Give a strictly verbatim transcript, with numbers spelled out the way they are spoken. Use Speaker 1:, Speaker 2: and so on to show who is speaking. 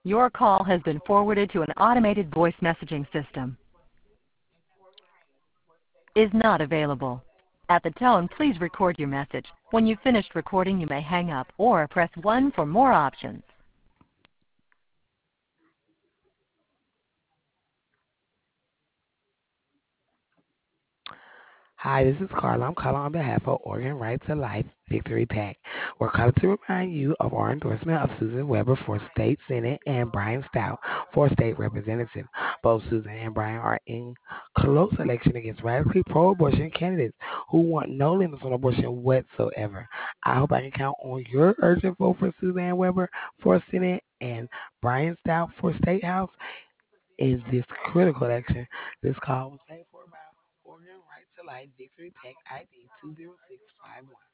Speaker 1: Your call has been forwarded to an automated voice messaging system. Is not available. At the tone, please record your message. When you've finished recording, you may hang up or press one for more options.
Speaker 2: Hi, this is Carla. I'm calling on behalf of Oregon Right to Life Victory PAC. We're calling to remind you of our endorsement of Susan Weber for State Senate and Brian Stout for State Representative. Both Susan and Brian are in close election against radically pro-abortion candidates who want no limits on abortion whatsoever. I hope I can count on your urgent vote for Suzanne Weber for Senate and Brian Stout for State House in this critical election. This call was paid for by Oregon Right to Life Victory Pack I D two zero six five one.